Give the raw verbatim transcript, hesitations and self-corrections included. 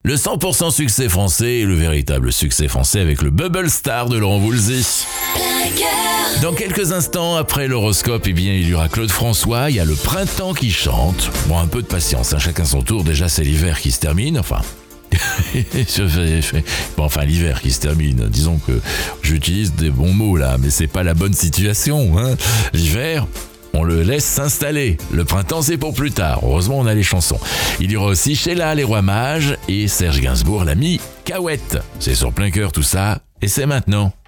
Le cent pour cent succès français et le véritable succès français avec le Bubble Star de Laurent Voulzy. Dans quelques instants, après l'horoscope, eh bien, il y aura Claude François, il y a le printemps qui chante. Bon, un peu de patience, hein, chacun son tour. Déjà, c'est l'hiver qui se termine, enfin... bon, enfin, l'hiver qui se termine. Disons que j'utilise des bons mots là, mais c'est pas la bonne situation. Hein. L'hiver... on le laisse s'installer. Le printemps, c'est pour plus tard. Heureusement, on a les chansons. Il y aura aussi Sheila, les Rois Mages, et Serge Gainsbourg, l'ami Cahouette. C'est sur plein cœur tout ça, et c'est maintenant.